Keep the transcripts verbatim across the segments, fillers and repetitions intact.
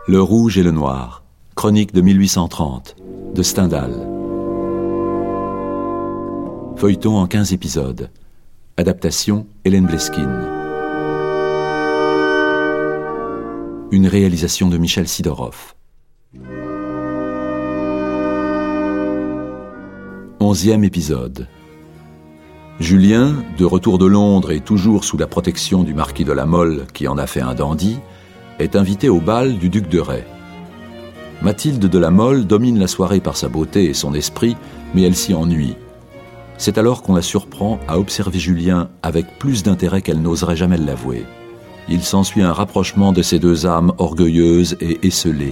Le rouge et le noir, chronique de mille huit cent trente, de Stendhal. Feuilleton en quinze épisodes. Adaptation Hélène Bleskine. Une réalisation de Michel Sidorov. Onzième épisode. Julien, de retour de Londres et toujours sous la protection du marquis de la Mole qui en a fait un dandy, est invité au bal du duc de Rai. Mathilde de la Mole domine la soirée par sa beauté et son esprit, mais elle s'y ennuie. C'est alors qu'on la surprend à observer Julien avec plus d'intérêt qu'elle n'oserait jamais l'avouer. Il s'ensuit un rapprochement de ces deux âmes orgueilleuses et esseulées.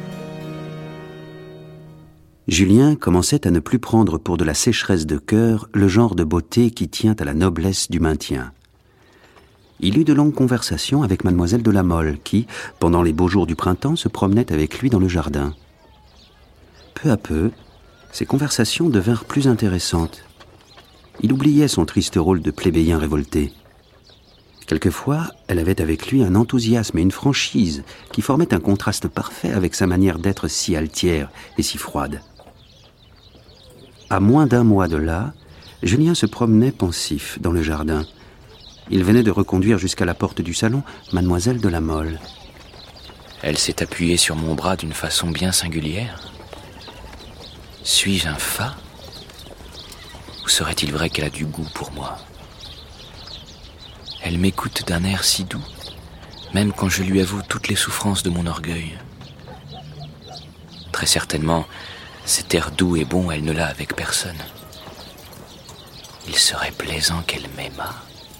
Julien commençait à ne plus prendre pour de la sécheresse de cœur le genre de beauté qui tient à la noblesse du maintien. Il eut de longues conversations avec mademoiselle de la Mole qui, pendant les beaux jours du printemps, se promenait avec lui dans le jardin. Peu à peu, ces conversations devinrent plus intéressantes. Il oubliait son triste rôle de plébéien révolté. Quelquefois, elle avait avec lui un enthousiasme et une franchise qui formaient un contraste parfait avec sa manière d'être si altière et si froide. À moins d'un mois de là, Julien se promenait pensif dans le jardin. Il venait de reconduire jusqu'à la porte du salon mademoiselle de la Mole. Elle s'est appuyée sur mon bras d'une façon bien singulière. Suis-je un fat ? Ou serait-il vrai qu'elle a du goût pour moi ? Elle m'écoute d'un air si doux, même quand je lui avoue toutes les souffrances de mon orgueil. Très certainement, cet air doux et bon, elle ne l'a avec personne. Il serait plaisant qu'elle m'aimât.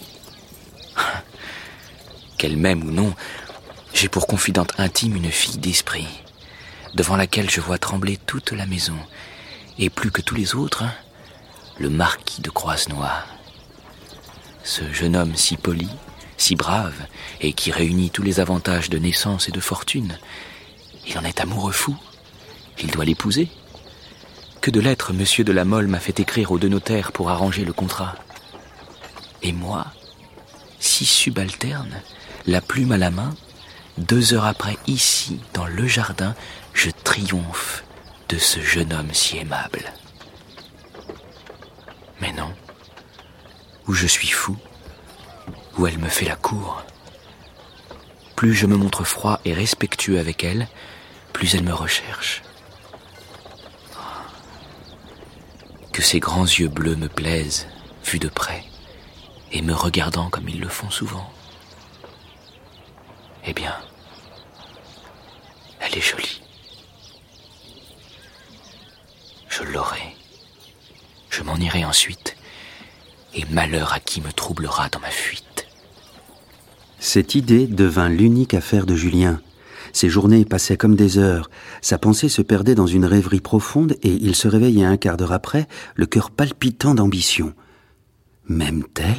Qu'elle m'aime ou non, j'ai pour confidente intime une fille d'esprit, devant laquelle je vois trembler toute la maison, et plus que tous les autres, le marquis de Croisenois. Ce jeune homme si poli, si brave, et qui réunit tous les avantages de naissance et de fortune, il en est amoureux fou. Il doit l'épouser. Que de lettres monsieur de la Mole m'a fait écrire aux deux notaires pour arranger le contrat. Et moi, si subalterne, la plume à la main, deux heures après, ici, dans le jardin, je triomphe de ce jeune homme si aimable. Mais non, ou je suis fou, ou elle me fait la cour. Plus je me montre froid et respectueux avec elle, plus elle me recherche. Que ses grands yeux bleus me plaisent, vus de près, et me regardant comme ils le font souvent. Eh bien, elle est jolie. Je l'aurai. Je m'en irai ensuite, et malheur à qui me troublera dans ma fuite. Cette idée devint l'unique affaire de Julien. Ses journées passaient comme des heures, sa pensée se perdait dans une rêverie profonde et il se réveillait un quart d'heure après, le cœur palpitant d'ambition. M'aime-t-elle ?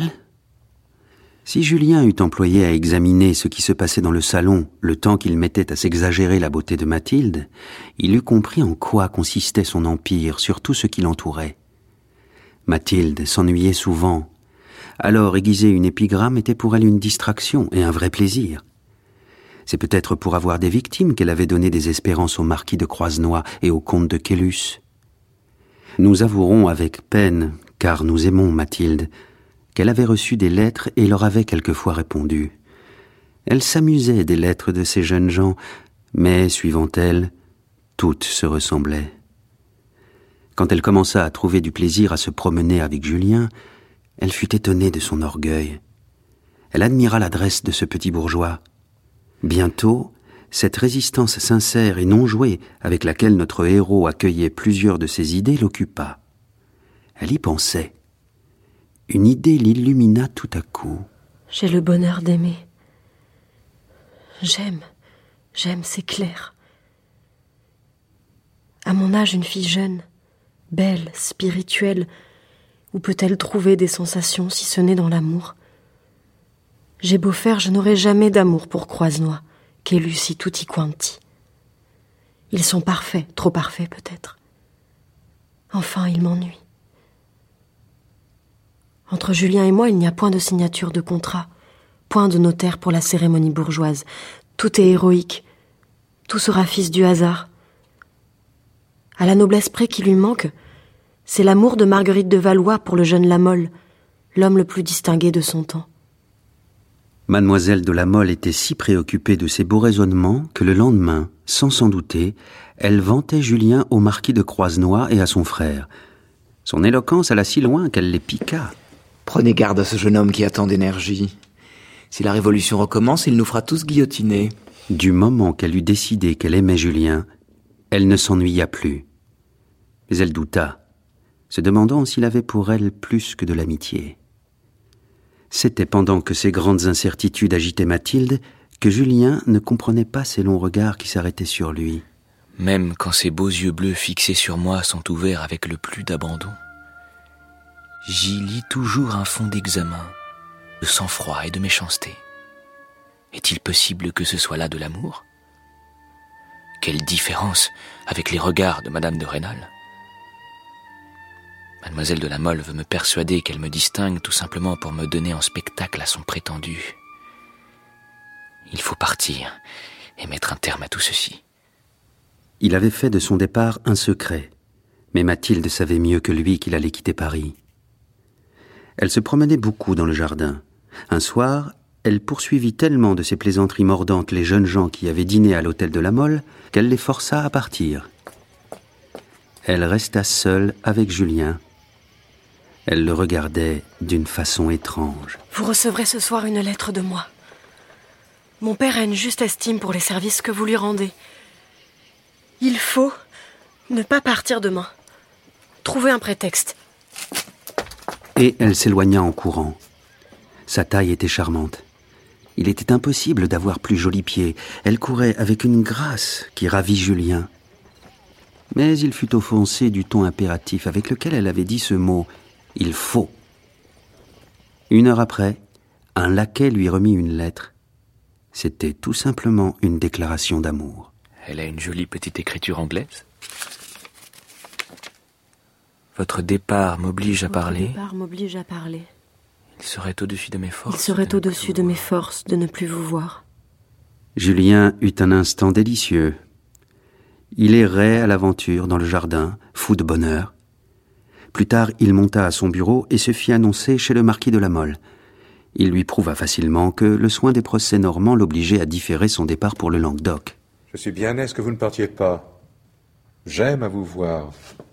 Si Julien eût employé à examiner ce qui se passait dans le salon le temps qu'il mettait à s'exagérer la beauté de Mathilde, il eût compris en quoi consistait son empire sur tout ce qui l'entourait. Mathilde s'ennuyait souvent. Alors aiguiser une épigramme était pour elle une distraction et un vrai plaisir. C'est peut-être pour avoir des victimes qu'elle avait donné des espérances au marquis de Croisenois et au comte de Caylus. Nous avouerons avec peine, car nous aimons Mathilde, qu'elle avait reçu des lettres et leur avait quelquefois répondu. Elle s'amusait des lettres de ces jeunes gens, mais, suivant elle, toutes se ressemblaient. Quand elle commença à trouver du plaisir à se promener avec Julien, elle fut étonnée de son orgueil. Elle admira l'adresse de ce petit bourgeois. Bientôt, cette résistance sincère et non jouée avec laquelle notre héros accueillait plusieurs de ses idées l'occupa. Elle y pensait. Une idée l'illumina tout à coup. J'ai le bonheur d'aimer. J'aime, j'aime, c'est clair. À mon âge, une fille jeune, belle, spirituelle, où peut-elle trouver des sensations si ce n'est dans l'amour ? J'ai beau faire, je n'aurai jamais d'amour pour Croisenois, Caylus tutti quanti. Ils sont parfaits, trop parfaits peut-être. Enfin, ils m'ennuient. Entre Julien et moi, il n'y a point de signature de contrat, point de notaire pour la cérémonie bourgeoise. Tout est héroïque. tout sera fils du hasard. À la noblesse près qui lui manque, c'est l'amour de Marguerite de Valois pour le jeune La Mole, l'homme le plus distingué de son temps. Mademoiselle de La Mole était si préoccupée de ces beaux raisonnements que le lendemain, sans s'en douter, elle vantait Julien au marquis de Croisenois et à son frère. Son éloquence alla si loin qu'elle les piqua. Prenez garde à ce jeune homme qui a tant d'énergie. Si la révolution recommence, il nous fera tous guillotiner. Du moment qu'elle eut décidé qu'elle aimait Julien, elle ne s'ennuya plus. Mais elle douta, se demandant s'il avait pour elle plus que de l'amitié. C'était pendant que ces grandes incertitudes agitaient Mathilde que Julien ne comprenait pas ces longs regards qui s'arrêtaient sur lui. Même quand ses beaux yeux bleus fixés sur moi sont ouverts avec le plus d'abandon, j'y lis toujours un fond d'examen, de sang-froid et de méchanceté. Est-il possible que ce soit là de l'amour ? Quelle différence avec les regards de Madame de Rênal. Mademoiselle de La Mole veut me persuader qu'elle me distingue tout simplement pour me donner en spectacle à son prétendu. Il faut partir et mettre un terme à tout ceci. Il avait fait de son départ un secret, mais Mathilde savait mieux que lui qu'il allait quitter Paris. Elle se promenait beaucoup dans le jardin. Un soir, elle poursuivit tellement de ses plaisanteries mordantes les jeunes gens qui avaient dîné à l'hôtel de La Mole qu'elle les força à partir. Elle resta seule avec Julien. Elle le regardait d'une façon étrange. Vous recevrez ce soir une lettre de moi. Mon père a une juste estime pour les services que vous lui rendez. Il faut ne pas partir demain. Trouvez un prétexte. Et elle s'éloigna en courant. Sa taille était charmante. Il était impossible d'avoir plus jolis pieds. Elle courait avec une grâce qui ravit Julien. Mais il fut offensé du ton impératif avec lequel elle avait dit ce mot « il faut ». Une heure après, un laquais lui remit une lettre. C'était tout simplement une déclaration d'amour. Elle a une jolie petite écriture anglaise. Votre départ m'oblige à Votre parler. départ m'oblige à parler. Il serait au-dessus de mes forces. Il serait au-dessus de mes forces de ne plus vous voir. Julien eut un instant délicieux. Il errait à l'aventure dans le jardin, fou de bonheur. Plus tard, il monta à son bureau et se fit annoncer chez le marquis de La Mole. Il lui prouva facilement que le soin des procès normands l'obligeait à différer son départ pour le Languedoc. Je suis bien aise que vous ne partiez pas. J'aime à vous voir.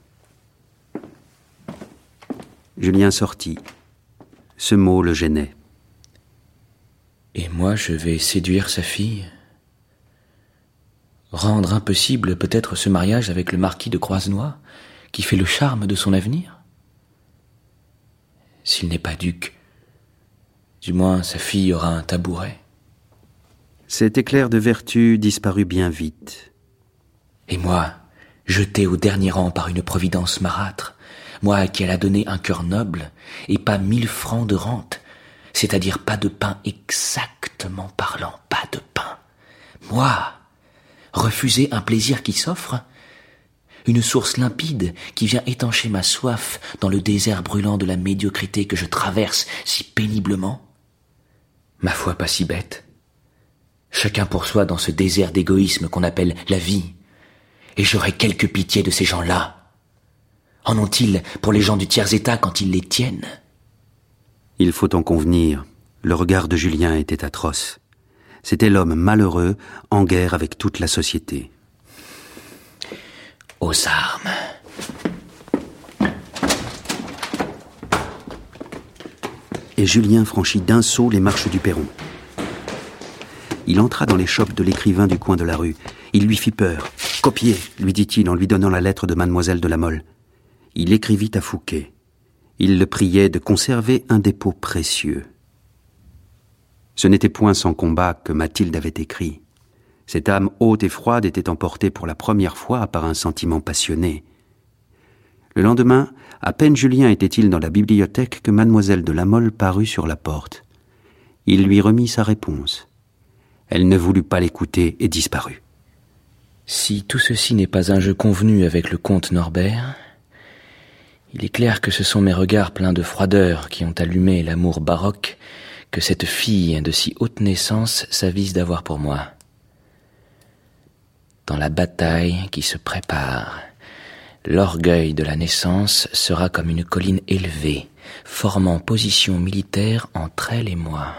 Julien sortit. Ce mot le gênait. Et moi, je vais séduire sa fille ? Rendre impossible peut-être ce mariage avec le marquis de Croisenois, qui fait le charme de son avenir ? S'il n'est pas duc, du moins sa fille aura un tabouret. Cet éclair de vertu disparut bien vite. Et moi, jeté au dernier rang par une providence marâtre, moi à qui elle a donné un cœur noble et pas mille francs de rente, c'est-à-dire pas de pain exactement parlant, pas de pain. Moi, refuser un plaisir qui s'offre, une source limpide qui vient étancher ma soif dans le désert brûlant de la médiocrité que je traverse si péniblement. Ma foi, pas si bête. Chacun pour soi dans ce désert d'égoïsme qu'on appelle la vie. Et j'aurais quelque pitié de ces gens-là. En ont-ils pour les gens du tiers-état quand ils les tiennent ? Il faut en convenir, le regard de Julien était atroce. C'était l'homme malheureux, en guerre avec toute la société. Aux armes. Et Julien franchit d'un saut les marches du perron. Il entra dans les chopes de l'écrivain du coin de la rue. Il lui fit peur. « Copiez !» lui dit-il en lui donnant la lettre de Mademoiselle de La Mole. Il écrivit à Fouquet. Il le priait de conserver un dépôt précieux. Ce n'était point sans combat que Mathilde avait écrit. Cette âme haute et froide était emportée pour la première fois par un sentiment passionné. Le lendemain, à peine Julien était-il dans la bibliothèque que Mademoiselle de La Mole parut sur la porte. Il lui remit sa réponse. Elle ne voulut pas l'écouter et disparut. Si tout ceci n'est pas un jeu convenu avec le comte Norbert, il est clair que ce sont mes regards pleins de froideur qui ont allumé l'amour baroque que cette fille de si haute naissance s'avise d'avoir pour moi. dans la bataille qui se prépare. L'orgueil de la naissance sera comme une colline élevée, formant position militaire entre elle et moi.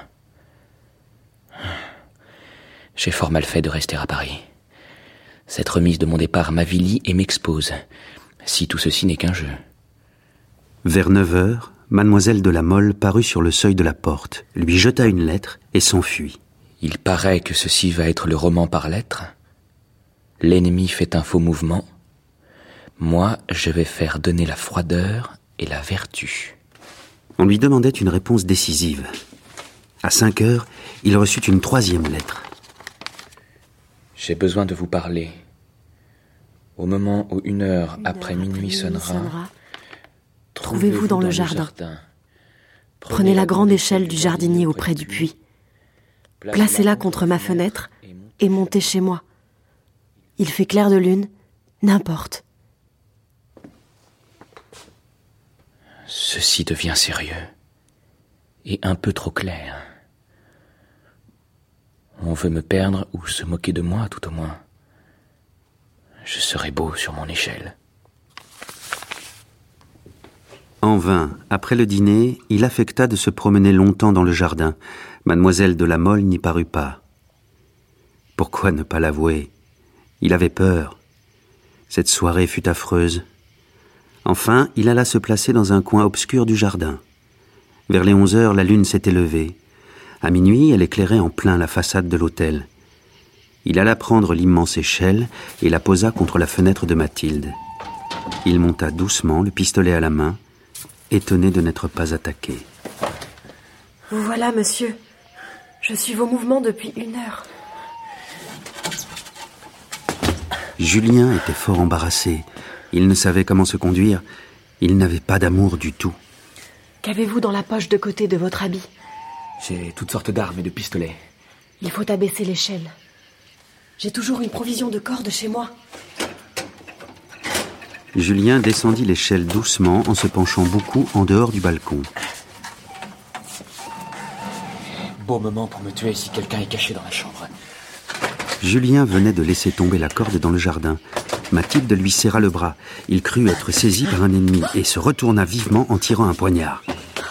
J'ai fort mal fait de rester à Paris. Cette remise de mon départ m'avilit et m'expose, si tout ceci n'est qu'un jeu. Vers neuf heures, mademoiselle de la Mole parut sur le seuil de la porte, lui jeta une lettre et s'enfuit. Il paraît que ceci va être le roman par lettres. L'ennemi fait un faux mouvement. Moi, je vais faire donner la froideur et la vertu. On lui demandait une réponse décisive. À cinq heures, il reçut une troisième lettre. J'ai besoin de vous parler. Au moment où une heure Une après heure minuit après sonnera, sonnera, trouvez-vous dans le jardin. Prenez la grande échelle du jardinier auprès du puits. Placez-la contre ma fenêtre et montez chez moi. Il fait clair de lune, n'importe. Ceci devient sérieux et un peu trop clair. On veut me perdre ou se moquer de moi, tout au moins. Je serai beau sur mon échelle. En vain, après le dîner, il affecta de se promener longtemps dans le jardin. Mademoiselle de la Mole n'y parut pas. Pourquoi ne pas l'avouer ? Il avait peur. Cette soirée fut affreuse. Enfin, il alla se placer dans un coin obscur du jardin. Vers les onze heures, la lune s'était levée. À minuit, elle éclairait en plein la façade de l'hôtel. Il alla prendre l'immense échelle et la posa contre la fenêtre de Mathilde. Il monta doucement, le pistolet à la main, étonné de n'être pas attaqué. Vous voilà, monsieur. Je suis vos mouvements depuis une heure. Julien était fort embarrassé. Il ne savait comment se conduire. Il n'avait pas d'amour du tout. Qu'avez-vous dans la poche de côté de votre habit ? J'ai toutes sortes d'armes et de pistolets. Il faut abaisser l'échelle. J'ai toujours une provision de cordes chez moi. Julien descendit l'échelle doucement en se penchant beaucoup en dehors du balcon. Beau moment pour me tuer si quelqu'un est caché dans la chambre. Julien venait de laisser tomber la corde dans le jardin. Mathilde lui serra le bras. Il crut être saisi par un ennemi et se retourna vivement en tirant un poignard.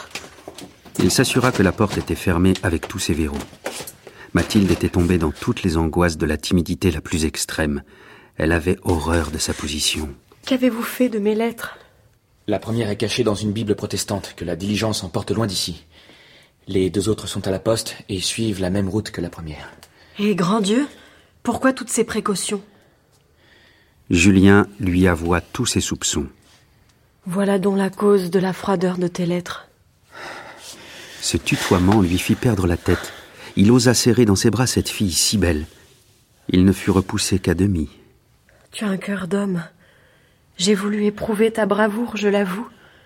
Il s'assura que la porte était fermée avec tous ses verrous. Mathilde était tombée dans toutes les angoisses de la timidité la plus extrême. Elle avait horreur de sa position. Qu'avez-vous fait de mes lettres ? La première est cachée dans une Bible protestante que la diligence emporte loin d'ici. Les deux autres sont à la poste et suivent la même route que la première. Et grand Dieu, pourquoi toutes ces précautions ? Julien lui avoua tous ses soupçons. Voilà donc la cause de la froideur de tes lettres. Ce tutoiement lui fit perdre la tête. Il osa serrer dans ses bras cette fille si belle. Il ne fut repoussé qu'à demi. Tu as un cœur d'homme. J'ai voulu éprouver ta bravoure, je l'avoue.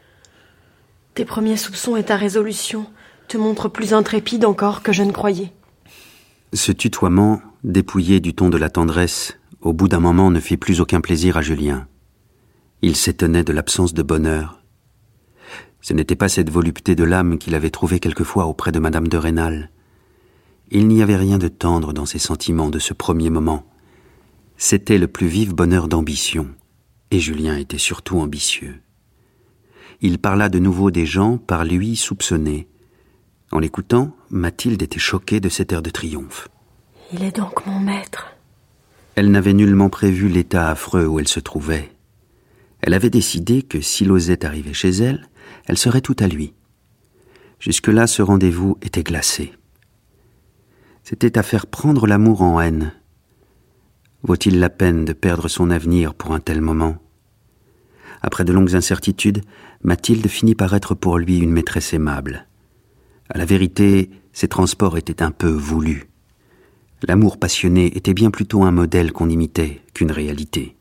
Tes premiers soupçons et ta résolution te montrent plus intrépide encore que je ne croyais. Ce tutoiement, dépouillé du ton de la tendresse, au bout d'un moment ne fit plus aucun plaisir à Julien. Il s'étonnait de l'absence de bonheur. Ce n'était pas cette volupté de l'âme qu'il avait trouvée quelquefois auprès de Madame de Rênal. Il n'y avait rien de tendre dans ses sentiments de ce premier moment. C'était le plus vif bonheur d'ambition, et Julien était surtout ambitieux. Il parla de nouveau des gens par lui soupçonnés. En l'écoutant, Mathilde était choquée de cet air de triomphe. Il est donc mon maître. Elle n'avait nullement prévu l'état affreux où elle se trouvait. Elle avait décidé que s'il osait arriver chez elle, elle serait tout à lui. Jusque-là, ce rendez-vous était glacé. C'était à faire prendre l'amour en haine. Vaut-il la peine de perdre son avenir pour un tel moment ? Après de longues incertitudes, Mathilde finit par être pour lui une maîtresse aimable. À la vérité, ses transports étaient un peu voulus. L'amour passionné était bien plutôt un modèle qu'on imitait qu'une réalité.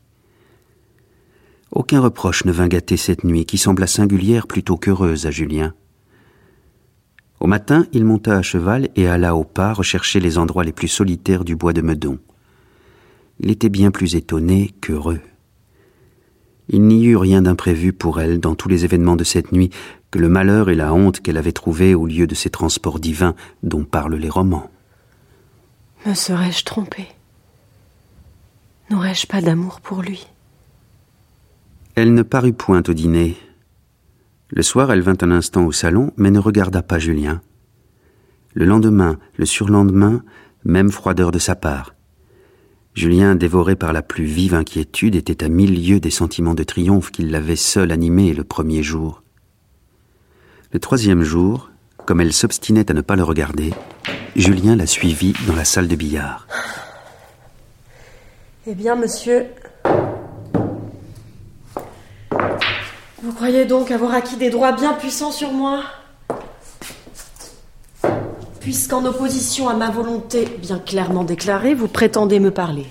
Aucun reproche ne vint gâter cette nuit qui sembla singulière plutôt qu'heureuse à Julien. Au matin, il monta à cheval et alla au pas rechercher les endroits les plus solitaires du bois de Meudon. Il était bien plus étonné qu'heureux. Il n'y eut rien d'imprévu pour elle dans tous les événements de cette nuit que le malheur et la honte qu'elle avait trouvés au lieu de ces transports divins dont parlent les romans. Me serais-je trompée ? N'aurais-je pas d'amour pour lui? Elle ne parut point au dîner. Le soir, elle vint un instant au salon, mais ne regarda pas Julien. Le lendemain, le surlendemain, même froideur de sa part. Julien, dévoré par la plus vive inquiétude, était à mille lieues des sentiments de triomphe qui l'avaient seul animé le premier jour. Le troisième jour, comme elle s'obstinait à ne pas le regarder, Julien la suivit dans la salle de billard. Eh bien, monsieur, vous croyez donc avoir acquis des droits bien puissants sur moi ? Puisqu'en opposition à ma volonté bien clairement déclarée, vous prétendez me parler.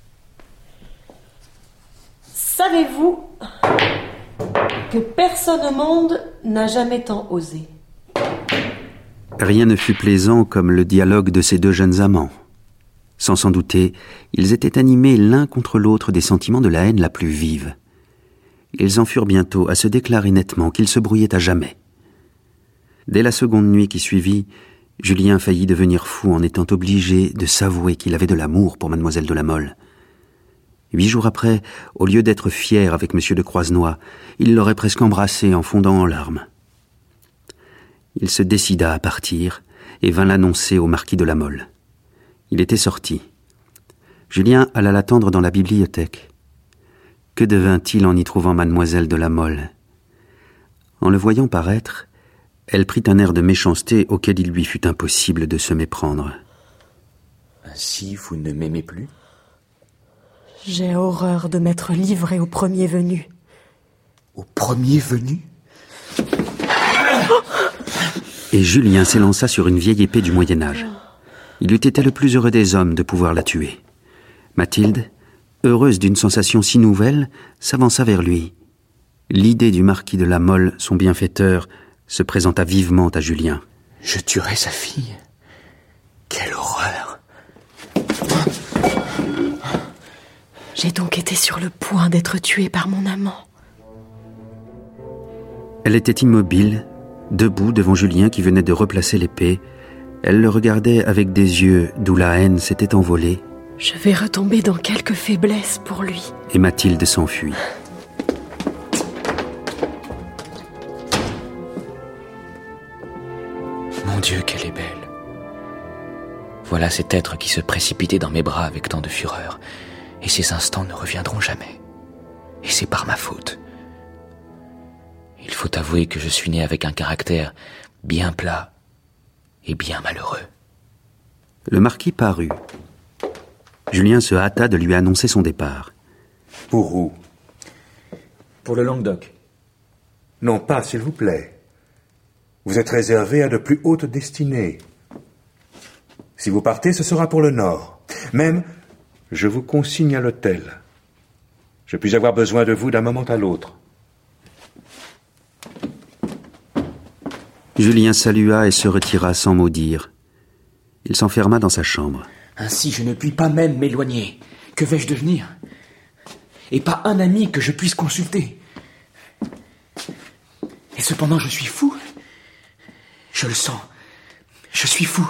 Savez-vous que personne au monde n'a jamais tant osé ? Rien ne fut plaisant comme le dialogue de ces deux jeunes amants. Sans s'en douter, ils étaient animés l'un contre l'autre des sentiments de la haine la plus vive. Ils en furent bientôt à se déclarer nettement qu'ils se brouillaient à jamais. Dès la seconde nuit qui suivit, Julien faillit devenir fou en étant obligé de s'avouer qu'il avait de l'amour pour mademoiselle de La Mole. Huit jours après, au lieu d'être fier avec monsieur de Croisenois, il l'aurait presque embrassé en fondant en larmes. Il se décida à partir et vint l'annoncer au marquis de La Mole. Il était sorti. Julien alla l'attendre dans la bibliothèque. Que devint-il en y trouvant mademoiselle de La Mole? En le voyant paraître, elle prit un air de méchanceté auquel il lui fut impossible de se méprendre. Ainsi, vous ne m'aimez plus? J'ai horreur de m'être livré au premier venu. Au premier venu? Et Julien s'élança sur une vieille épée du Moyen-Âge. Il eût été le plus heureux des hommes de pouvoir la tuer. Mathilde, heureuse d'une sensation si nouvelle, s'avança vers lui. L'idée du marquis de La Mole, son bienfaiteur, se présenta vivement à Julien. Je tuerai sa fille? Quelle horreur! J'ai donc été sur le point d'être tuée par mon amant. Elle était immobile, debout devant Julien qui venait de replacer l'épée. Elle le regardait avec des yeux d'où la haine s'était envolée. Je vais retomber dans quelque faiblesse pour lui. Et Mathilde s'enfuit. Mon Dieu, qu'elle est belle. Voilà cet être qui se précipitait dans mes bras avec tant de fureur. Et ces instants ne reviendront jamais. Et c'est par ma faute. Il faut avouer que je suis né avec un caractère bien plat et bien malheureux. Le marquis parut. Julien se hâta de lui annoncer son départ. Pour où? Pour le Languedoc. Non pas, s'il vous plaît. Vous êtes réservé à de plus hautes destinées. Si vous partez, ce sera pour le Nord. Même, je vous consigne à l'hôtel. Je puis avoir besoin de vous d'un moment à l'autre. Julien salua et se retira sans mot dire. Il s'enferma dans sa chambre. Ainsi, je ne puis pas même m'éloigner. Que vais-je devenir? Et pas un ami que je puisse consulter. Et cependant, je suis fou. Je le sens. Je suis fou.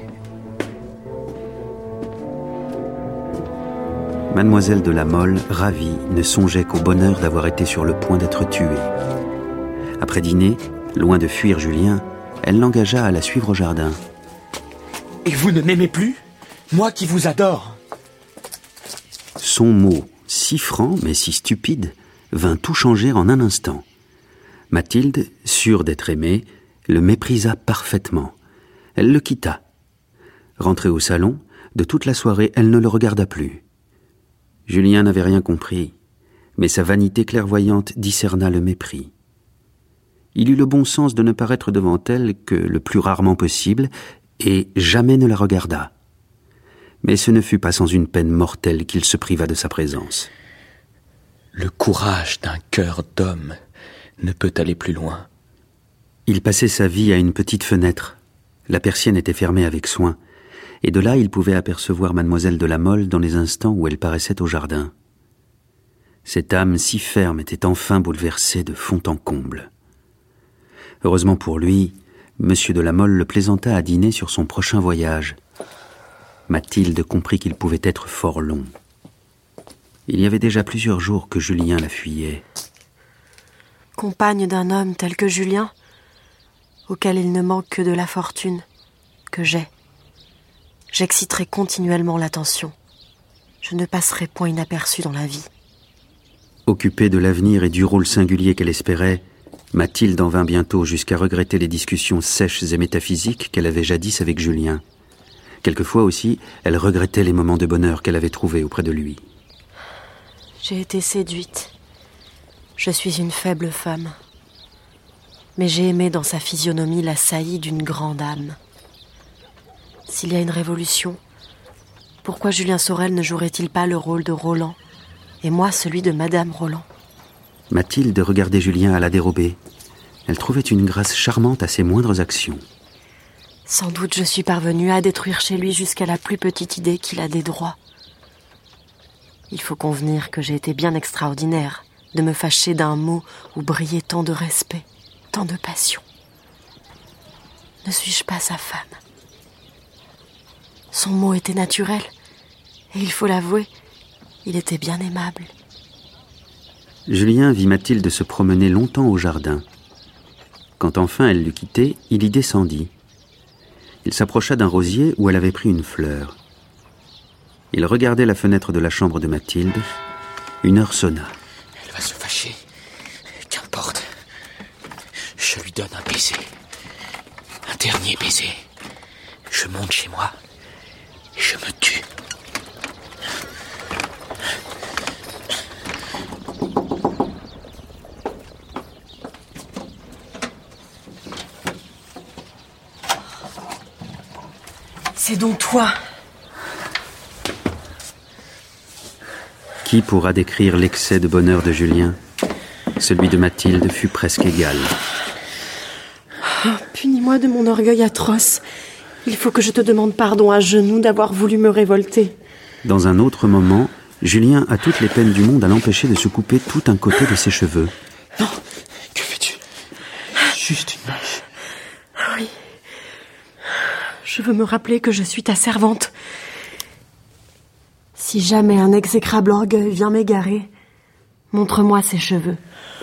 Mademoiselle de La Mole, ravie, ne songeait qu'au bonheur d'avoir été sur le point d'être tuée. Après dîner, loin de fuir Julien, elle l'engagea à la suivre au jardin. Et vous ne m'aimez plus? Moi qui vous adore. Son mot, si franc mais si stupide, vint tout changer en un instant. Mathilde, sûre d'être aimée, le méprisa parfaitement. Elle le quitta. Rentrée au salon, de toute la soirée, elle ne le regarda plus. Julien n'avait rien compris, mais sa vanité clairvoyante discerna le mépris. Il eut le bon sens de ne paraître devant elle que le plus rarement possible, et jamais ne la regarda. Mais ce ne fut pas sans une peine mortelle qu'il se priva de sa présence. Le courage d'un cœur d'homme ne peut aller plus loin. Il passait sa vie à une petite fenêtre. La persienne était fermée avec soin, et de là il pouvait apercevoir mademoiselle de La Mole dans les instants où elle paraissait au jardin. Cette âme si ferme était enfin bouleversée de fond en comble. Heureusement pour lui, monsieur de La Mole le plaisanta à dîner sur son prochain voyage. Mathilde comprit qu'il pouvait être fort long. Il y avait déjà plusieurs jours que Julien la fuyait. Compagne d'un homme tel que Julien, auquel il ne manque que de la fortune que j'ai, j'exciterai continuellement l'attention. Je ne passerai point inaperçue dans la vie. Occupée de l'avenir et du rôle singulier qu'elle espérait, Mathilde en vint bientôt jusqu'à regretter les discussions sèches et métaphysiques qu'elle avait jadis avec Julien. Quelquefois aussi, elle regrettait les moments de bonheur qu'elle avait trouvés auprès de lui. J'ai été séduite. Je suis une faible femme. Mais j'ai aimé dans sa physionomie la saillie d'une grande âme. S'il y a une révolution, pourquoi Julien Sorel ne jouerait-il pas le rôle de Roland, et moi celui de Madame Roland? Mathilde regardait Julien à la dérobée. Elle trouvait une grâce charmante à ses moindres actions. Sans doute je suis parvenue à détruire chez lui jusqu'à la plus petite idée qu'il a des droits. Il faut convenir que j'ai été bien extraordinaire de me fâcher d'un mot où brillait tant de respect, tant de passion. Ne suis-je pas sa femme? Son mot était naturel, et il faut l'avouer, il était bien aimable. Julien vit Mathilde se promener longtemps au jardin. Quand enfin elle l'eut quitté, il y descendit. Il s'approcha d'un rosier où elle avait pris une fleur. Il regardait la fenêtre de la chambre de Mathilde. Une heure sonna. Elle va se fâcher. Qu'importe. Je lui donne un baiser. Un dernier baiser. Je monte chez moi. Et je me tue. C'est donc toi. Qui pourra décrire l'excès de bonheur de Julien? Celui de Mathilde fut presque égal. Oh, punis-moi de mon orgueil atroce. Il faut que je te demande pardon à genoux d'avoir voulu me révolter. Dans un autre moment, Julien a toutes les peines du monde à l'empêcher de se couper tout un côté de ses cheveux. Non, que fais-tu? Juste une mèche. Oui. Je veux me rappeler que je suis ta servante. Si jamais un exécrable orgueil vient m'égarer, montre-moi ses cheveux.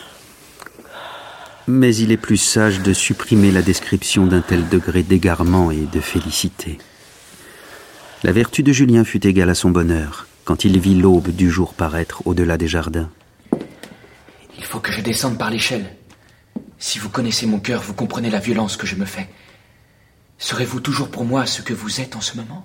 Mais il est plus sage de supprimer la description d'un tel degré d'égarement et de félicité. La vertu de Julien fut égale à son bonheur, quand il vit l'aube du jour paraître au-delà des jardins. Il faut que je descende par l'échelle. Si vous connaissez mon cœur, vous comprenez la violence que je me fais. Serez-vous toujours pour moi ce que vous êtes en ce moment?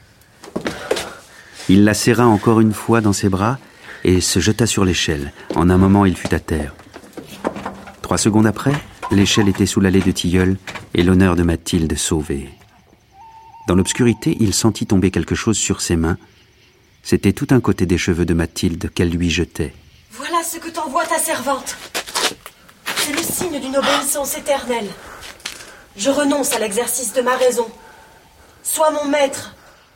Il la serra encore une fois dans ses bras et se jeta sur l'échelle. En un moment, il fut à terre. Trois secondes après, l'échelle était sous l'allée de tilleul et l'honneur de Mathilde sauvé. Dans l'obscurité, il sentit tomber quelque chose sur ses mains. C'était tout un côté des cheveux de Mathilde qu'elle lui jetait. Voilà ce que t'envoie ta servante. C'est le signe d'une obéissance éternelle. Je renonce à l'exercice de ma raison. Sois mon maître.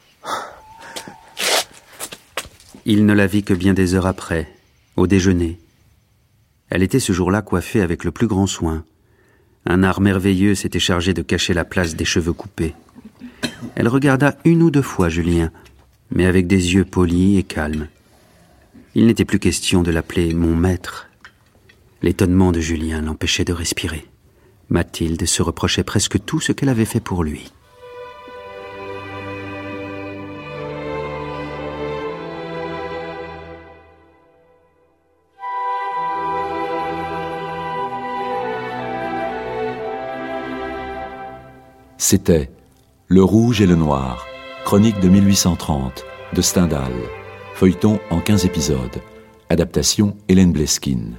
Il ne la vit que bien des heures après, au déjeuner. Elle était ce jour-là coiffée avec le plus grand soin. Un art merveilleux s'était chargé de cacher la place des cheveux coupés. Elle regarda une ou deux fois Julien, mais avec des yeux polis et calmes. Il n'était plus question de l'appeler « mon maître ». L'étonnement de Julien l'empêchait de respirer. Mathilde se reprochait presque tout ce qu'elle avait fait pour lui. C'était Le Rouge et le Noir, chronique de mille huit cent trente, de Stendhal, feuilleton en quinze épisodes, adaptation Hélène Bleskine.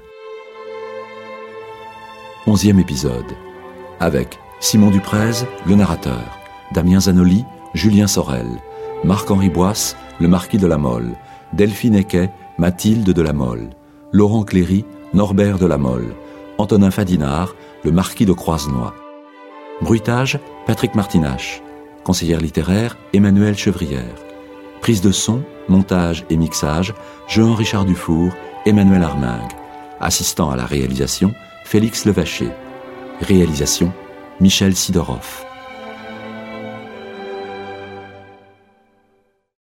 Onzième épisode, avec Simon Duprez, le narrateur, Damien Zanoli, Julien Sorel, Marc-Henri Boisse, le marquis de la Mole, Delphine Equet, Mathilde de la Mole, Laurent Cléry, Norbert de la Mole, Antonin Fadinard, le marquis de Croisenois. Bruitage, Patrick Martinache. Conseillère littéraire, Emmanuelle Chevrière. Prise de son, montage et mixage, Jean-Richard Dufour, Emmanuel Armingue. Assistant à la réalisation, Félix Levaché. Réalisation, Michel Sidorov.